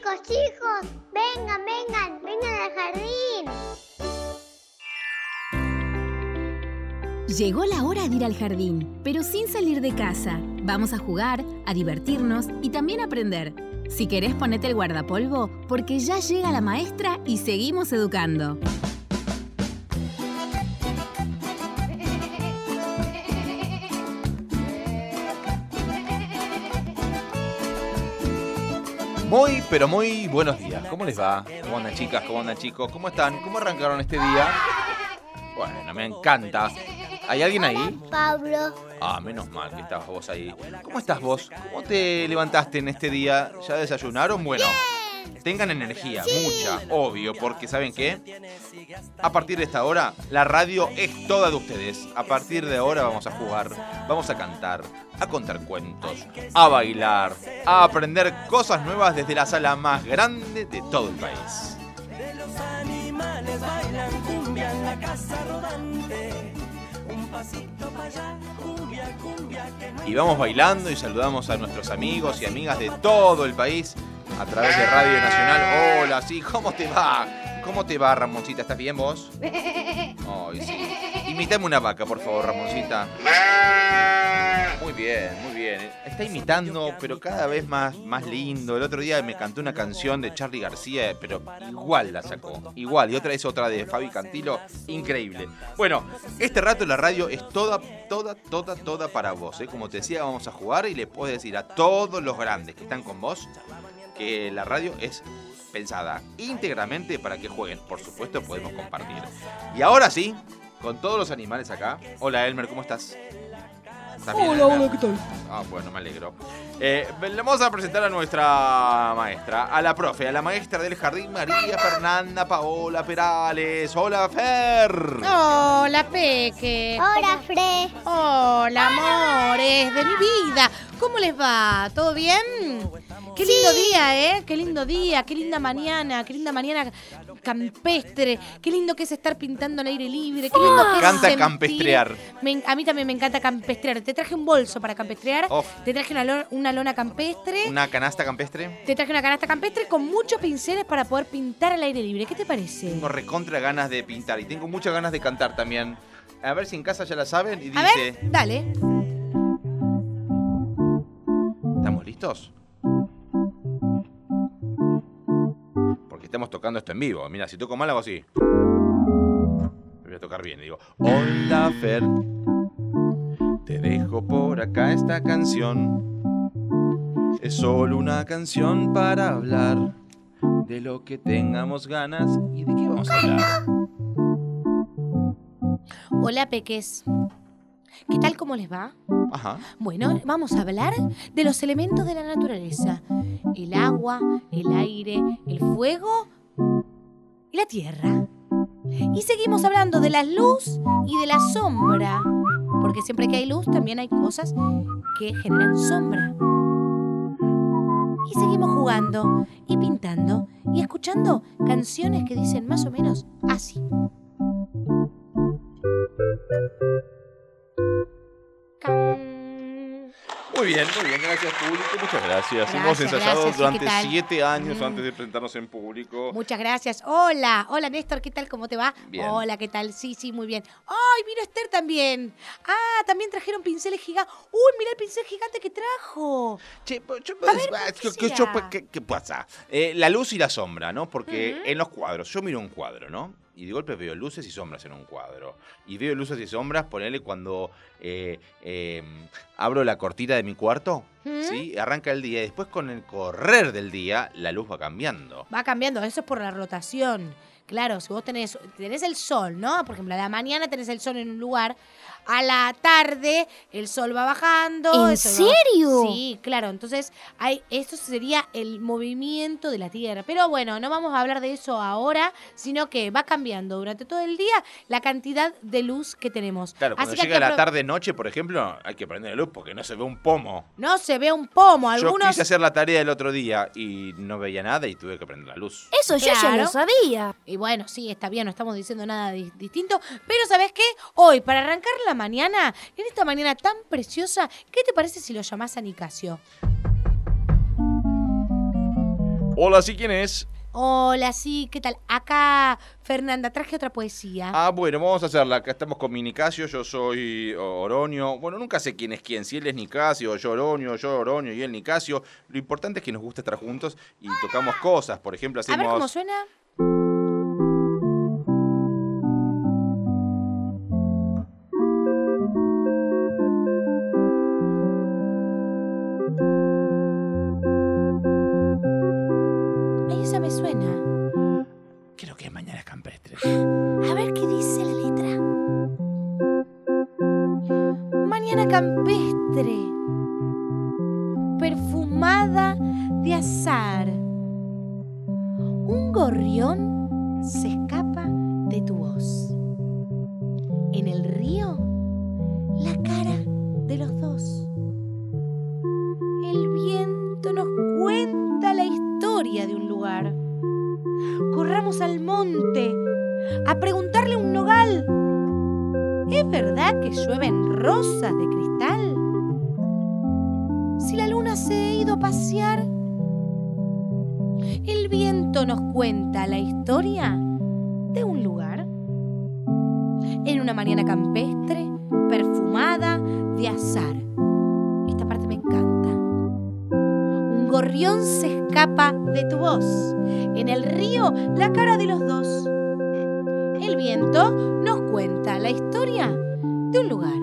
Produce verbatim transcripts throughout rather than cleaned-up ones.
Chicos, chicos, vengan, vengan, vengan al jardín. Llegó la hora de ir al jardín, pero sin salir de casa. Vamos a jugar, a divertirnos y también a aprender. Si querés, ponete el guardapolvo, porque ya llega la maestra y seguimos educando. Muy, pero muy buenos días. ¿Cómo les va? ¿Cómo andan, chicas? ¿Cómo andan, chicos? ¿Cómo están? ¿Cómo arrancaron este día? Bueno, me encanta. ¿Hay alguien ahí? Pablo. Ah, menos mal que estabas vos ahí. ¿Cómo estás vos? ¿Cómo te levantaste en este día? ¿Ya desayunaron? Bueno, tengan energía, sí. Mucha, obvio, porque ¿saben qué? A partir de esta hora, la radio es toda de ustedes. A partir de ahora vamos a jugar, vamos a cantar, a contar cuentos, a bailar, a aprender cosas nuevas desde la sala más grande de todo el país. De los animales bailan cumbia en la casa rodante. Un pasito para allá, cumbia, cumbia, que no... Y vamos bailando y saludamos a nuestros amigos y amigas de todo el país a través de Radio Nacional. Hola, sí, ¿cómo te va? ¿Cómo te va, Ramoncita? ¿Estás bien vos? Ay, sí. Imítame una vaca, por favor, Ramoncita. Muy bien, muy bien. Está imitando, pero cada vez más, más lindo. El otro día me cantó una canción de Charly García, pero igual la sacó. Igual. Y otra es otra de Fabi Cantilo. Increíble. Bueno, este rato la radio es toda, toda, toda, toda para vos, ¿eh? Como te decía, vamos a jugar y le puedes decir a todos los grandes que están con vos que la radio es pensada íntegramente para que jueguen. Por supuesto, podemos compartir. Y ahora sí, con todos los animales acá. Hola, Elmer, ¿cómo estás? ¿Estás bien, hola, Elmer? hola, ¿qué tal? Ah, bueno, me alegro. Eh, le vamos a presentar a nuestra maestra, a la profe, a la maestra del jardín, María Fernanda Paola Perales. Hola, Fer. Hola, Peque. Hola, Fre. Hola, amores de mi vida. ¿Cómo les va? ¿Todo bien? Qué lindo sí. día, ¿eh? Qué lindo día, qué linda mañana, qué linda mañana campestre, qué lindo que es estar pintando al aire libre, qué lindo que es Canta sentir. campestrear. Me, a mí también me encanta campestrear. Te traje un bolso para campestrear, Uf. te traje una, lo, una lona campestre. ¿Una canasta campestre? Te traje una canasta campestre con muchos pinceles para poder pintar al aire libre. ¿Qué te parece? Tengo recontra ganas de pintar y tengo muchas ganas de cantar también. A ver si en casa ya la saben y dice... A ver, dale. ¿Estamos listos? Porque estamos tocando esto en vivo. Mira, si toco mal hago así. Voy a tocar bien. Digo, hola, Fer. Te dejo por acá esta canción. Es solo una canción para hablar de lo que tengamos ganas. ¿Y de qué vamos a hablar? Hola, peques. ¿Qué tal? ¿Cómo les va? Ajá. Bueno, vamos a hablar de los elementos de la naturaleza. El agua, el aire, el fuego y la tierra. Y seguimos hablando de la luz y de la sombra. Porque siempre que hay luz también hay cosas que generan sombra. Y seguimos jugando y pintando y escuchando canciones que dicen más o menos así. Muy bien, muy bien, gracias público, muchas gracias. Gracias, Hemos ensayado gracias, durante ¿qué tal? siete años Mm. antes de presentarnos en público. Muchas gracias. Hola, hola Néstor, ¿qué tal? ¿Cómo te va? Bien. Hola, ¿qué tal? Sí, sí, muy bien. ¡Ay, vino Esther también! Ah, también trajeron pinceles gigantes. ¡Uy, mira el pincel gigante que trajo! Che, pues, yo- A ver, ¿qué, ¿qué qué- será? yo- pues, ¿qué- qué pasa? Eh, la luz y la sombra, ¿no? Porque Ujú. en los cuadros, yo miro un cuadro, ¿no? Y de golpe veo luces y sombras en un cuadro. Y veo luces y sombras, ponele cuando eh, eh, abro la cortina de mi cuarto, ¿Mm? ¿sí? Arranca el día y después con el correr del día la luz va cambiando. Va cambiando, eso es por la rotación. Claro, si vos tenés, tenés el sol, ¿no? Por ejemplo, a la mañana tenés el sol en un lugar, a la tarde el sol va bajando. ¿En el sol va- serio? Sí, claro. Entonces, hay, esto sería el movimiento de la Tierra. Pero bueno, no vamos a hablar de eso ahora, sino que va cambiando durante todo el día la cantidad de luz que tenemos. Claro, cuando Así que hay llega que la apro- tarde-noche, por ejemplo, hay que prender la luz porque no se ve un pomo. No se ve un pomo. Yo Algunos... quise hacer la tarea el otro día y no veía nada y tuve que prender la luz. Eso yo ya Claro. lo sabía. Y bueno, sí, está bien, no estamos diciendo nada di- distinto. Pero ¿sabes qué? Hoy, para arrancar la mañana, en esta mañana tan preciosa, ¿qué te parece si lo llamás a Nicasio? Hola, ¿sí quién es? Hola, sí, ¿qué tal? Acá, Fernanda, traje otra poesía. Ah, bueno, vamos a hacerla. Acá estamos con mi Nicasio, yo soy Oronio. Bueno, nunca sé quién es quién, si él es Nicasio, yo Oronio, yo Oronio y él Nicasio. Lo importante es que nos gusta estar juntos y tocamos cosas. Por ejemplo, A ver hacemos... cómo suena. Ay, esa me suena. Creo que es Mañanas Campestres. A ver qué dice la letra. Mañana campestre, perfumada de azar. Un gorrión se escapa de tu voz. En el río, la cara de los dos. El viento nos cuenta la historia de un lugar. Corramos al monte a preguntarle a un nogal: ¿es verdad que llueven rosas de cristal? Si la luna se ha ido a pasear, el viento nos cuenta la historia de un lugar. En una mañana campestre, perfumada de azar. Esta parte me encanta. Un gorrión se escapa de tu voz. En el río, la cara de los dos. El viento nos cuenta la historia de un lugar.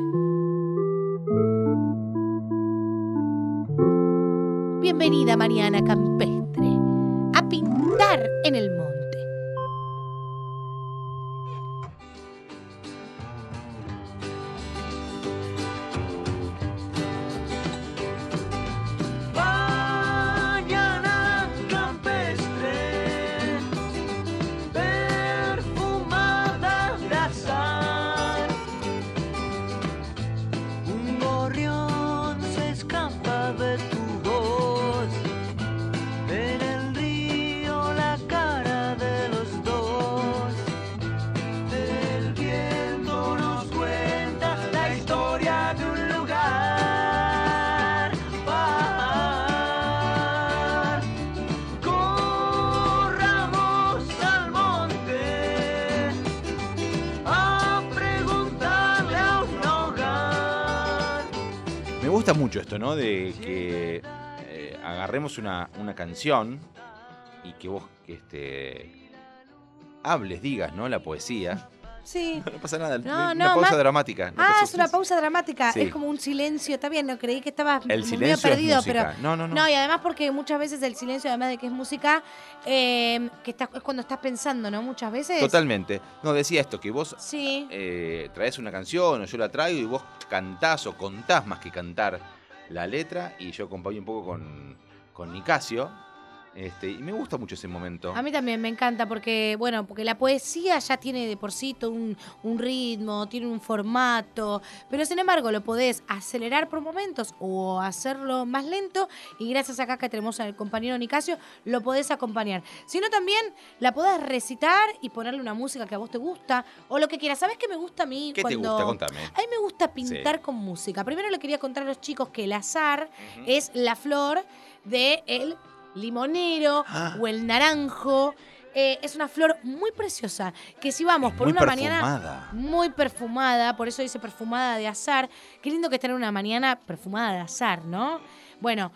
Bienvenida, mañana campestre, a pintar en el monte. Mañana campestre, perfumada de azar. Un gorrión se escapa de tu voz. En el río la cara de los dos. El viento nos cuenta la historia de un lugar. Par. Corramos al monte a preguntarle a un hogar. Me gusta mucho esto, ¿no? De que eh, agarremos una, una canción y que vos este, hables, digas, ¿no? La poesía. Sí. No pasa nada, No, una no, pausa más- dramática. ¿no te Ah, es asustes? una pausa dramática. Sí. Es como un silencio. Está bien, no creí que estaba El medio silencio perdido, es música. pero No, no, no. no, y además porque muchas veces el silencio, además de que es música, eh, que estás, es cuando estás pensando, ¿no? Muchas veces. Totalmente. No, decía esto, que vos Sí. eh, traes una canción o yo la traigo y vos cantás o contás más que cantar la letra y yo acompaño un poco con, con Nicasio. Este, y me gusta mucho ese momento. A mí también me encanta porque, bueno, porque la poesía ya tiene de por sí todo un, un ritmo, tiene un formato, pero sin embargo lo podés acelerar por momentos o hacerlo más lento y gracias acá que tenemos al compañero Nicasio lo podés acompañar. Si no también la podés recitar y ponerle una música que a vos te gusta o lo que quieras. ¿Sabés qué me gusta a mí? ¿Qué cuando... te gusta? Contame. A mí me gusta pintar Sí. con música. Primero le quería contar a los chicos que el azar Ujú. es la flor del limonero Ah. o el naranjo. Eh, es una flor muy preciosa que si vamos por Muy una mañana perfumada. muy perfumada, por eso dice perfumada de azar. Qué lindo que estar en una mañana perfumada de azar, ¿no? Bueno,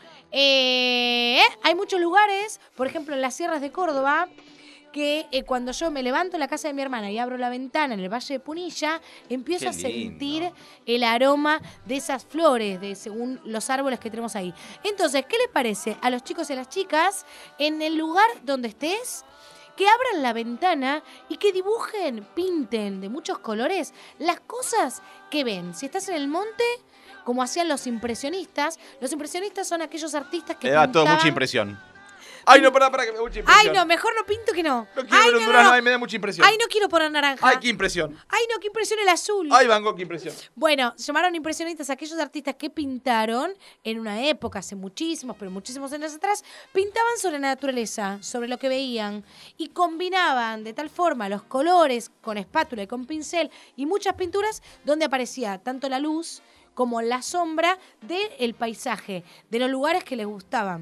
eh, hay muchos lugares, por ejemplo en las sierras de Córdoba, que eh, cuando yo me levanto en la casa de mi hermana y abro la ventana en el Valle de Punilla, empiezo Qué a sentir lindo. el aroma de esas flores, de según los árboles que tenemos ahí. Entonces, ¿qué les parece a los chicos y a las chicas en el lugar donde estés? Que abran la ventana y que dibujen, pinten de muchos colores las cosas que ven. Si estás en el monte, como hacían los impresionistas, los impresionistas son aquellos artistas que Me da todo pintaban- mucha impresión. Ay, no, pará, pará, que me da mucha impresión. Ay, no, mejor no pinto que no. No quiero Ay, ver un no, durazno, no, no. ay, me da mucha impresión. Ay, no quiero poner naranja. Ay, qué impresión. Ay, no, qué impresión el azul. Ay, Van Gogh, qué impresión. Bueno, llamaron impresionistas a aquellos artistas que pintaron en una época, hace muchísimos, pero muchísimos años atrás, pintaban sobre la naturaleza, sobre lo que veían y combinaban de tal forma los colores con espátula y con pincel y muchas pinturas donde aparecía tanto la luz como la sombra del paisaje, de los lugares que les gustaban.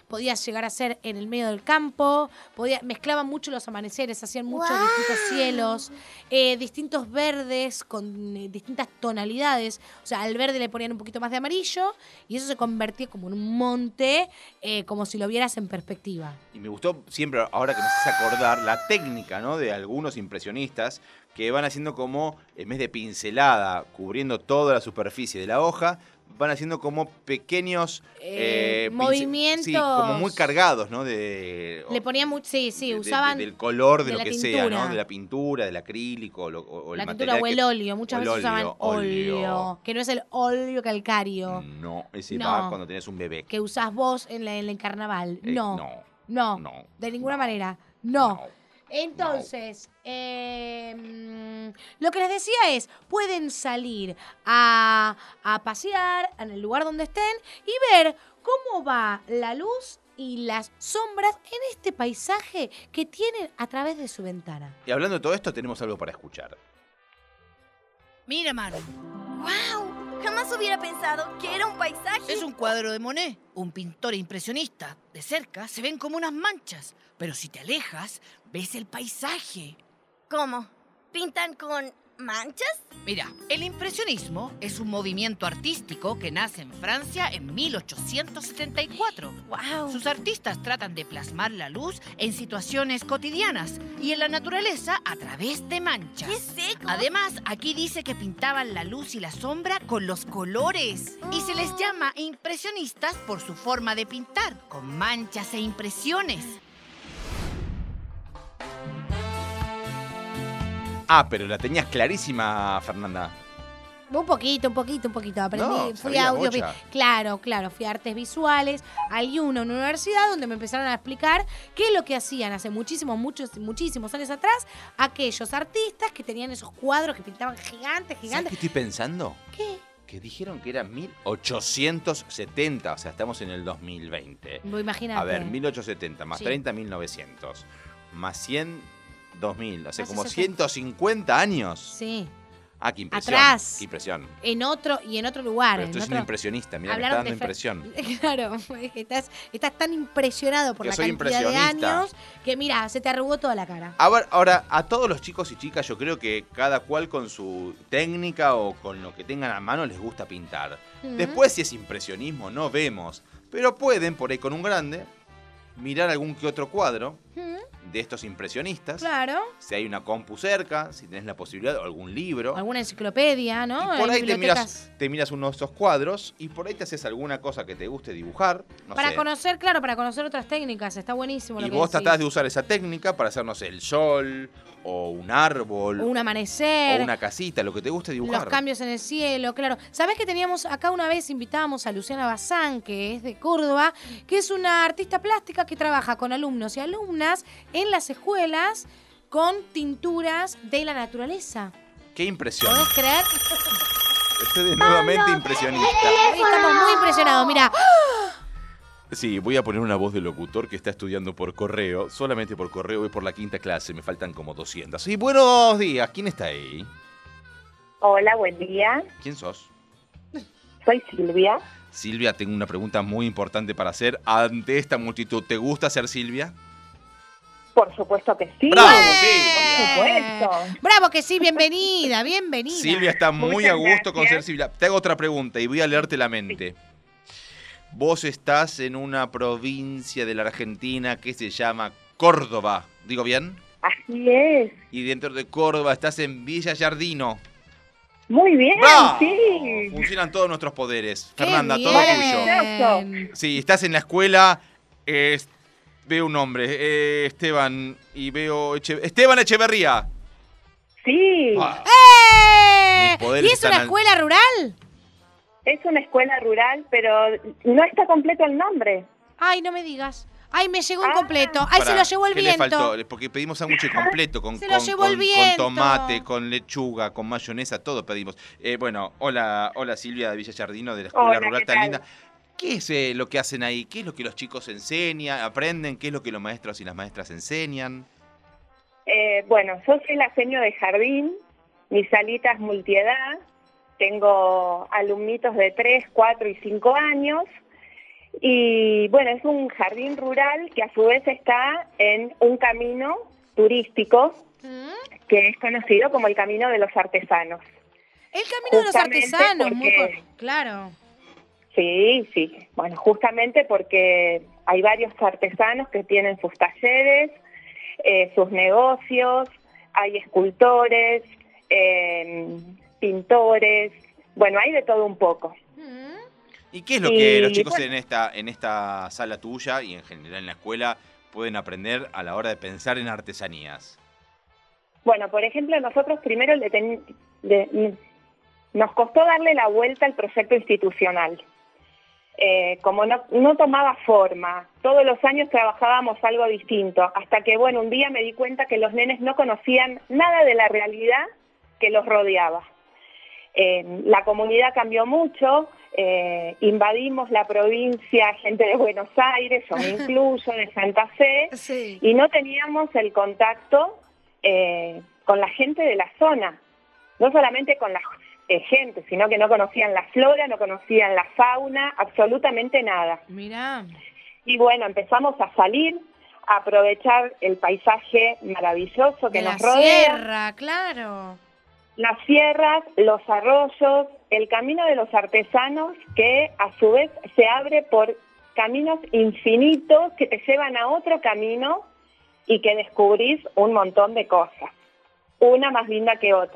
podía llegar a ser en el medio del campo, podía, mezclaban mucho los amaneceres, hacían muchos ¡Guau! distintos cielos, eh, distintos verdes con eh, distintas tonalidades. O sea, al verde le ponían un poquito más de amarillo y eso se convertía como en un monte, eh, como si lo vieras en perspectiva. Y me gustó siempre, ahora que me haces acordar, la técnica, ¿no?, de algunos impresionistas que van haciendo como, en vez de pincelada, cubriendo toda la superficie de la hoja, van haciendo como pequeños Eh, pincel- movimientos. Sí, como muy cargados, ¿no? De, Le ponían mucho, sí, sí, de- de- usaban del color de, de lo la que sea, tintura. ¿no? De la pintura, del acrílico lo- o, o el la tintura material o el que- óleo, muchas o el veces usaban óleo, óleo, óleo. que no es el óleo calcario No, ese No. va cuando tenés un bebé. que usás vos en, la, en el carnaval. Eh, no, no, no, no, de ninguna no, manera, no. no. Entonces, eh, mm, lo que les decía es, pueden salir a, a pasear en el lugar donde estén y ver cómo va la luz y las sombras en este paisaje que tienen a través de su ventana. Y hablando de todo esto, tenemos algo para escuchar. Mira, Manu, ¡Wow! Jamás hubiera pensado que era un paisaje. es un cuadro de Monet, un pintor impresionista. De cerca se ven como unas manchas, pero si te alejas, ves el paisaje. ¿Cómo? ¿Pintan con manchas? Mira, el impresionismo es un movimiento artístico que nace en Francia en mil ochocientos setenta y cuatro. ¡Wow! Sus artistas tratan de plasmar la luz en situaciones cotidianas y en la naturaleza a través de manchas. ¡Qué seco! Además, aquí dice que pintaban la luz y la sombra con los colores. Y se les llama impresionistas por su forma de pintar, con manchas e impresiones. Ah, pero la tenías clarísima, Fernanda. Un poquito, un poquito, un poquito. Aprendí, No, fui sabía a audio. bocha. Claro, claro, fui a artes visuales. Hay una, una universidad donde me empezaron a explicar qué es lo que hacían hace muchísimos, muchos, muchísimos años atrás aquellos artistas que tenían esos cuadros que pintaban gigantes, ¿Sabes gigantes. qué estoy pensando? ¿Qué? Que dijeron que era mil ochocientos setenta, o sea, estamos en el dos mil veinte. Vos imaginate. A ver, mil ochocientos setenta más Sí. treinta, mil novecientos. Más cien, dos mil. O sea, Más como sesenta. ciento cincuenta años. Sí. Ah, qué impresión. Atrás. Qué impresión. En otro, y en otro lugar. Pero en esto es otro... un impresionista, mira, me está Hablaron dando de Fra- impresión. Claro, estás, estás tan impresionado por Que la soy cantidad de impresionista. años que mira, se te arrugó toda la cara. Ahora, ahora, a todos los chicos y chicas, yo creo que cada cual con su técnica o con lo que tengan a mano les gusta pintar. Ujú. Después, si es impresionismo, no vemos. Pero pueden, por ahí con un grande, mirar algún que otro cuadro Ujú, de estos impresionistas. Claro. Si hay una compu cerca, si tenés la posibilidad, o algún libro. Alguna enciclopedia, ¿no? Y por Hay ahí te bibliotecas. miras, te miras uno de esos cuadros y por ahí te haces alguna cosa que te guste dibujar. No Para sé. conocer, claro, para conocer otras técnicas. Está buenísimo lo Y que vos decís. tratás de usar esa técnica para hacer, no sé, el sol, o un árbol, O un amanecer. o una casita, lo que te guste dibujar. Los cambios en el cielo, claro. ¿Sabés que teníamos acá una vez invitábamos a Luciana Bazán, que es de Córdoba, que es una artista plástica que trabaja con alumnos y alumnas en las escuelas con tinturas de la naturaleza? Qué impresión. ¿Podés creer? Estoy nuevamente impresionista. Hoy estamos muy impresionados, mira. Sí, voy a poner una voz de locutor que está estudiando por correo. Solamente por correo, voy por la quinta clase, me faltan como doscientos. Sí, buenos días. ¿Quién está ahí? Hola, buen día. ¿Quién sos? Soy Silvia. Silvia, tengo una pregunta muy importante para hacer ante esta multitud. ¿Te gusta ser Silvia? Por supuesto que sí. ¡Bravo, Por Silvia! supuesto. Bravo que sí, bienvenida, bienvenida. Silvia está muy Muchas a gusto con ser gracias. Silvia. Te hago otra pregunta y voy a leerte la mente. Vos estás en una provincia de la Argentina que se llama Córdoba. ¿Digo bien? Así es. Y dentro de Córdoba estás en Villa Yardino. Muy bien, ¡Bravo! sí. Funcionan todos nuestros poderes. Qué Fernanda, bien. todo tuyo. Sí, estás en la escuela. eh, veo un nombre, eh, Esteban, y veo... Eche- Esteban Echeverría. Sí. Ah, ¡Eh! Mis poderes ¿Y es están una al- escuela rural? Es una escuela rural, pero no está completo el nombre. Ay, no me digas. Ay, me llegó Ah. incompleto. Ay, se Pará, lo llevó el ¿qué viento. le faltó? Porque pedimos sándwich completo, con, Se lo con- llevó el con- viento. con tomate, con lechuga, con mayonesa, todo pedimos. Eh, bueno, hola, hola Silvia de Villa Yardino, de la Escuela Hola, Rural ¿qué tan tal? linda. ¿Qué es eh, lo que hacen ahí? ¿Qué es lo que los chicos enseñan, aprenden? ¿Qué es lo que los maestros y las maestras enseñan? Eh, bueno, yo soy la seño de jardín, mi salita es multiedad, tengo alumnitos de tres, cuatro y cinco años Y bueno, es un jardín rural que a su vez está en un camino turístico que es conocido como el Camino de los Artesanos. El Camino de los Justamente Artesanos, muy porque- co- claro. Sí, sí. Bueno, justamente porque hay varios artesanos que tienen sus talleres, eh, sus negocios, hay escultores, eh, pintores, bueno, hay de todo un poco. ¿Y qué es lo que Y, los chicos bueno. en esta, en esta sala tuya y en general en la escuela pueden aprender a la hora de pensar en artesanías? Bueno, por ejemplo, nosotros primero le ten- le- nos costó darle la vuelta al proyecto institucional. Eh, como no, no tomaba forma, todos los años trabajábamos algo distinto, hasta que, bueno, un día me di cuenta que los nenes no conocían nada de la realidad que los rodeaba. Eh, la comunidad cambió mucho, eh, invadimos la provincia, gente de Buenos Aires, yo me incluyo, de Santa Fe, Sí. y no teníamos el contacto eh, con la gente de la zona, no solamente con la eh, gente, sino que no conocían la flora, no conocían la fauna, absolutamente nada. Mirá. Y bueno, empezamos a salir, a aprovechar el paisaje maravilloso que De la nos rodea, sierra, claro. las sierras, los arroyos, el camino de los artesanos, que a su vez se abre por caminos infinitos que te llevan a otro camino y que descubrís un montón de cosas, una más linda que otra.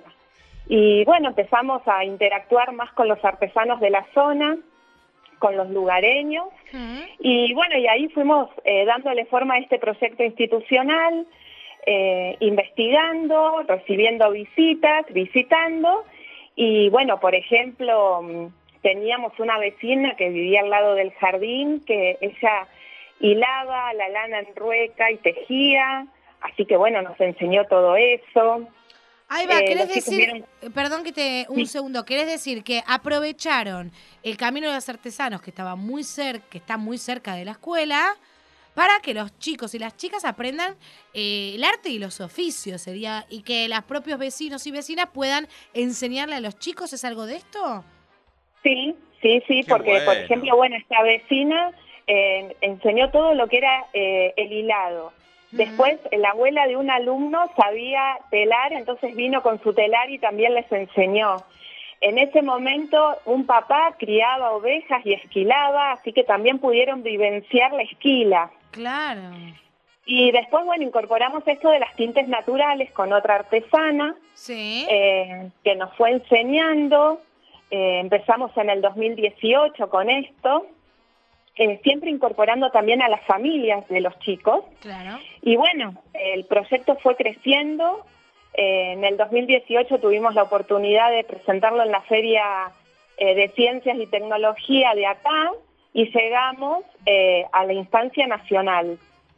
Y bueno, empezamos a interactuar más con los artesanos de la zona, con los lugareños, y bueno, y ahí fuimos eh, dándole forma a este proyecto institucional, eh, investigando, recibiendo visitas, visitando, y bueno, por ejemplo, mm, teníamos una vecina que vivía al lado del jardín, que ella hilaba la lana en rueca y tejía, así que bueno, nos enseñó todo eso. Ahí va, Eh, ¿querés los chicos decir, vieron- eh, perdón que te, un Sí. segundo, ¿querés decir que aprovecharon el Camino de los Artesanos, que estaba muy cerca, que está muy cerca de la escuela, para que los chicos y las chicas aprendan eh, el arte y los oficios, sería, y que los propios vecinos y vecinas puedan enseñarle a los chicos? ¿Es algo de esto? Sí, sí, sí, Qué porque por bueno. ejemplo, bueno, esta vecina eh, enseñó todo lo que era eh, el hilado. Después, la abuela de un alumno sabía telar, entonces vino con su telar y también les enseñó. En ese momento, un papá criaba ovejas y esquilaba, así que también pudieron vivenciar la esquila. Claro. Y después, bueno, incorporamos esto de las tintes naturales con otra artesana, Sí. eh, que nos fue enseñando. Eh, empezamos en el dos mil dieciocho con esto, eh, siempre incorporando también a las familias de los chicos. Claro. Y bueno, el proyecto fue creciendo. Eh, en el dos mil dieciocho tuvimos la oportunidad de presentarlo en la Feria eh, de Ciencias y Tecnología de acá y llegamos eh, a la instancia nacional.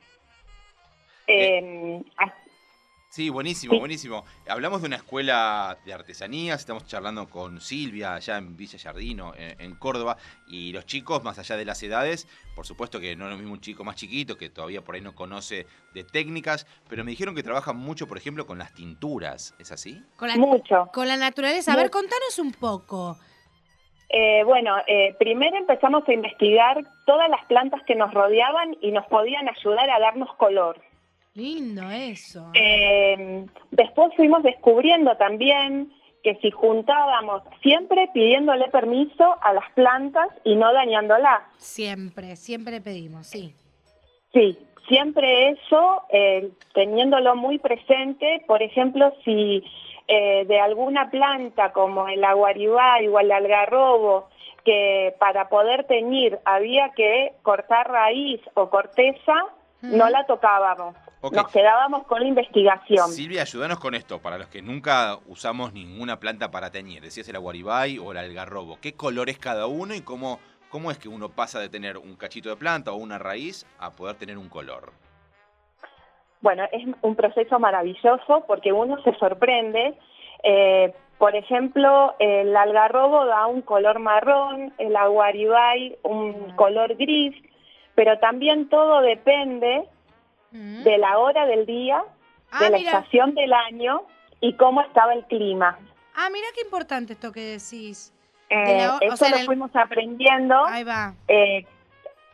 Eh, a- Sí, buenísimo, Sí. buenísimo. Hablamos de una escuela de artesanías, estamos charlando con Silvia allá en Villa Giardino, en, en Córdoba, y los chicos, más allá de las edades, por supuesto que no es lo mismo un chico más chiquito que todavía por ahí no conoce de técnicas, pero me dijeron que trabajan mucho, por ejemplo, con las tinturas, ¿es así? Con la, mucho. con la naturaleza. A ver, Mucho. contanos un poco. Eh, bueno, eh, primero empezamos a investigar todas las plantas que nos rodeaban y nos podían ayudar a darnos color. Lindo eso. Eh, después fuimos descubriendo también que si juntábamos, siempre pidiéndole permiso a las plantas y no dañándolas. Siempre, siempre pedimos, sí. Sí, siempre eso, eh, teniéndolo muy presente. Por ejemplo, si eh, de alguna planta como el aguaribay o el algarrobo, que para poder teñir había que cortar raíz o corteza, no la tocábamos. Ok. Nos quedábamos con la investigación. Silvia, ayúdanos con esto, para los que nunca usamos ninguna planta para teñir, decías el aguaribay o el algarrobo, ¿qué color es cada uno y cómo, cómo es que uno pasa de tener un cachito de planta o una raíz a poder tener un color? Bueno, es un proceso maravilloso porque uno se sorprende. Eh, por ejemplo, el algarrobo da un color marrón, el aguaribay un color gris, pero también todo depende de la hora del día, Ah, de la mira. estación del año y cómo estaba el clima. Ah, mira qué importante esto que decís. Eh, De la o- o eso sea, en lo el- fuimos aprendiendo Ahí va. eh,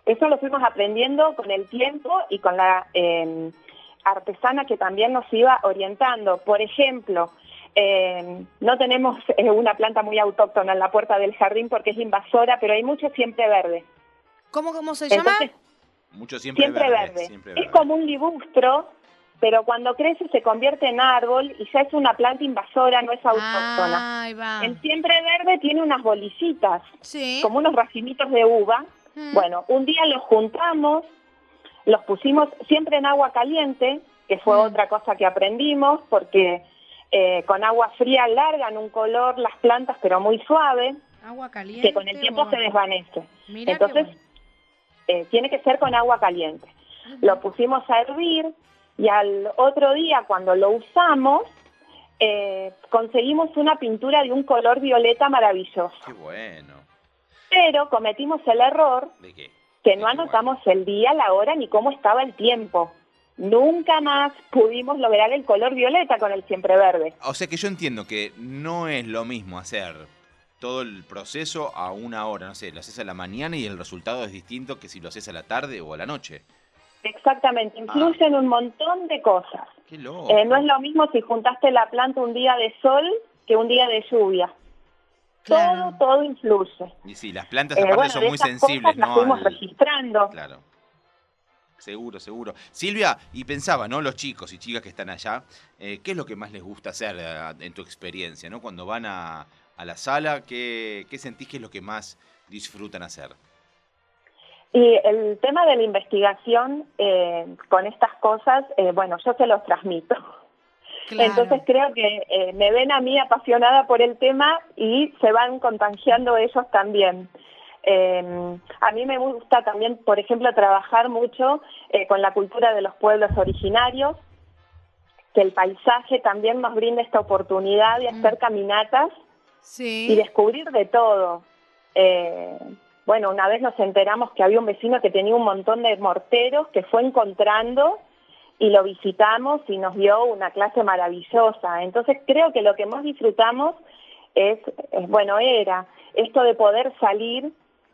Eso lo fuimos aprendiendo con el tiempo y con la eh, artesana que también nos iba orientando. Por ejemplo, eh, no tenemos eh, una planta muy autóctona en la puerta del jardín porque es invasora, pero hay mucho siempre verde. ¿Cómo, cómo se llama? Entonces, Mucho siempre, siempre verde, verde. siempre Es verde. como un libustro, pero cuando crece se convierte en árbol y ya es una planta invasora, no es autóctona. Ahí va. El siempre verde tiene unas bolicitas, Sí. como unos racimitos de uva. Mm. Bueno, un día los juntamos, los pusimos siempre en agua caliente, que fue Mm. otra cosa que aprendimos, porque eh, con agua fría largan un color las plantas, pero muy suave, Agua caliente. que con el tiempo o- se desvanece. Mirá Entonces, qué bueno. eh, tiene que ser con agua caliente. Lo pusimos a hervir y al otro día, cuando lo usamos, eh, conseguimos una pintura de un color violeta maravilloso. Qué bueno. Pero cometimos el error ¿De qué? que ¿De no qué anotamos el día, la hora ni cómo estaba el tiempo. Nunca más pudimos lograr el color violeta con el siempre verde. O sea que yo entiendo que no es lo mismo hacer todo el proceso a una hora, no sé, lo haces a la mañana y el resultado es distinto que si lo haces a la tarde o a la noche. Exactamente, influyen un montón de cosas. Qué loco. Eh, no es lo mismo si juntaste la planta un día de sol que un día de lluvia. Claro. Todo, todo influye. Y sí, las plantas Eh, aparte bueno, son de muy esas sensibles, cosas las ¿no? fuimos Al- registrando. Claro. Seguro, seguro. Silvia, y pensaba, ¿no? Los chicos y chicas que están allá, eh, ¿qué es lo que más les gusta hacer eh, en tu experiencia, ¿no? Cuando van a, a la sala, ¿qué, ¿qué sentís que es lo que más disfrutan hacer? Y el tema de la investigación eh, con estas cosas, eh, bueno, yo se los transmito. Claro. Entonces creo que eh, me ven a mí apasionada por el tema y se van contagiando ellos también. Eh, a mí me gusta también, por ejemplo, trabajar mucho eh, con la cultura de los pueblos originarios, que el paisaje también nos brinda esta oportunidad de hacer caminatas Sí. y descubrir de todo. Eh, bueno, una vez nos enteramos que había un vecino que tenía un montón de morteros que fue encontrando y lo visitamos y nos dio una clase maravillosa. Entonces creo que lo que más disfrutamos es, es bueno, era esto de poder salir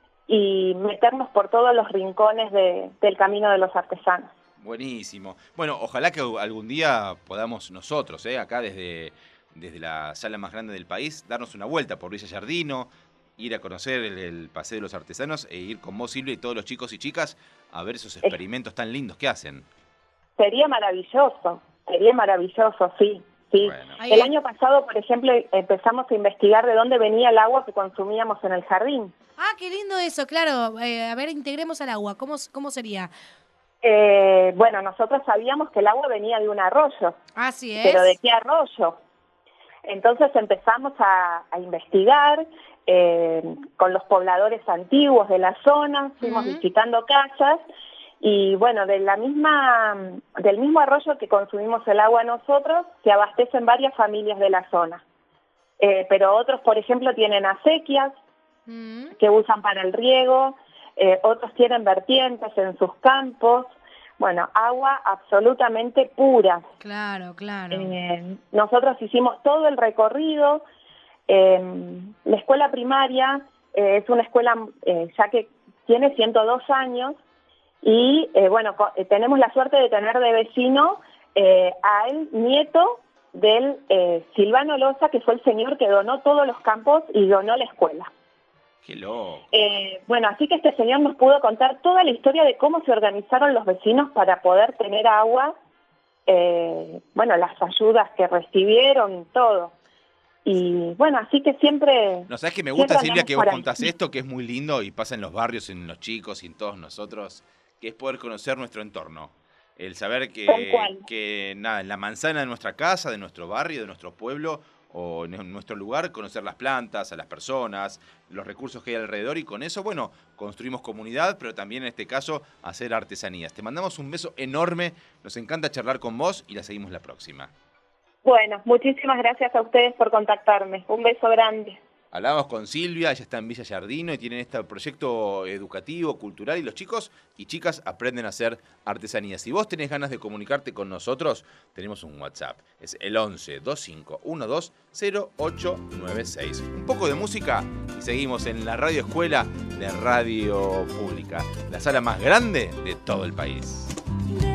y meternos por todos los rincones de, del camino de los artesanos. Buenísimo. Bueno, ojalá que algún día podamos nosotros, ¿eh? Acá desde, desde la sala más grande del país, darnos una vuelta por Villa Giardino, ir a conocer el, el Paseo de los Artesanos e ir con vos, Silvia, y todos los chicos y chicas a ver esos experimentos tan lindos que hacen. Sería maravilloso, sería maravilloso, sí, sí. Bueno. Ahí El es- año pasado, por ejemplo, empezamos a investigar de dónde venía el agua que consumíamos en el jardín. Ah, qué lindo eso, claro. Eh, a ver, integremos al agua. ¿Cómo, cómo sería? Eh, bueno, nosotros sabíamos que el agua venía de un arroyo, Así es. pero ¿de qué arroyo? Entonces empezamos a, a investigar eh, con los pobladores antiguos de la zona, fuimos Ujú. visitando casas y bueno, de la misma, del mismo arroyo que consumimos el agua nosotros, se abastecen varias familias de la zona. Eh, pero otros, por ejemplo, tienen acequias Mm. que usan para el riego, eh, otros tienen vertientes en sus campos. Bueno, agua absolutamente pura. Claro, claro. Eh, nosotros hicimos todo el recorrido. Eh, la escuela primaria eh, es una escuela eh, ya que tiene ciento dos años y eh, bueno, co- eh, tenemos la suerte de tener de vecino eh, al nieto del eh, Silvano Loza, que fue el señor que donó todos los campos y donó la escuela. Qué loco. Eh, bueno, así que este señor nos pudo contar toda la historia de cómo se organizaron los vecinos para poder tener agua, eh, bueno, las ayudas que recibieron, todo. Y bueno, así que siempre... No, ¿sabes qué me gusta, siempre Silvia, andamos que vos por ahí. contás esto, que es muy lindo y pasa en los barrios, en los chicos y en todos nosotros, que es poder conocer nuestro entorno. El saber Tal que, cual. que nada, en la manzana de nuestra casa, de nuestro barrio, de nuestro pueblo o en nuestro lugar, conocer las plantas, a las personas, los recursos que hay alrededor y con eso, bueno, construimos comunidad, pero también en este caso hacer artesanías. Te mandamos un beso enorme, nos encanta charlar con vos y la seguimos la próxima. Bueno, muchísimas gracias a ustedes por contactarme. Un beso grande. Hablamos con Silvia, ella está en Villa Giardino y tienen este proyecto educativo, cultural, y los chicos y chicas aprenden a hacer artesanías. Si vos tenés ganas de comunicarte con nosotros, tenemos un WhatsApp. Es el once veinticinco doce cero ocho nueve seis. Un poco de música Y seguimos en la radio escuela de Radio Pública, la sala más grande de todo el país.